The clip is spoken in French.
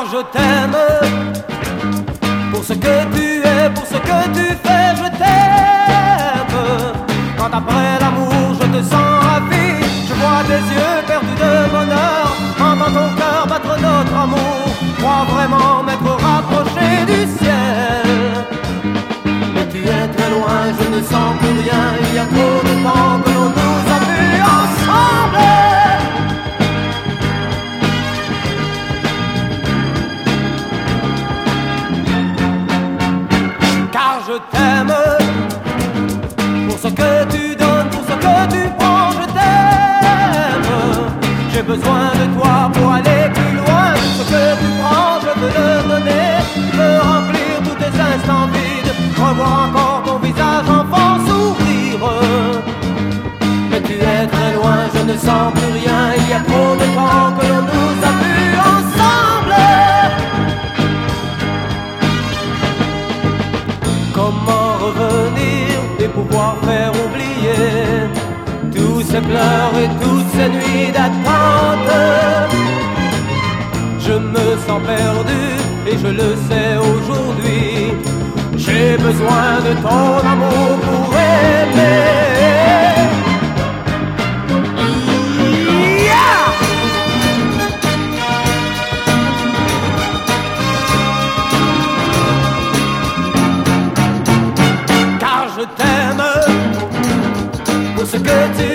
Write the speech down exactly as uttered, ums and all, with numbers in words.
car je t'aime. Pour ce que tu es, pour ce que tu fais, je t'aime. Quand après l'amour je te sens ravi, je vois tes yeux perdus de bonheur, entends ton cœur battre notre amour, crois vraiment m'être rapproché du ciel. Mais tu es très loin, je ne sens plus rien, il y a trop de temps que l'on nous a vus ensemble. Car je t'aime, pour ce que tu donnes, pour ce que tu prends, je t'aime. J'ai besoin de toi pour aller plus loin, ce que tu prends, je veux le donner, me remplir tous tes instants vides, revoir encore ton visage enfant sourire. Mais tu es très loin, je ne sens plus rien, il y a trop de temps que l'on nous a vus ensemble. Comment revenir et pouvoir faire oublier tous ces pleurs et toutes ces nuits d'attente? Je me sens perdu et je le sais aujourd'hui. J'ai besoin de ton amour pour aimer. Yeah! Car je t'aime pour ce que tu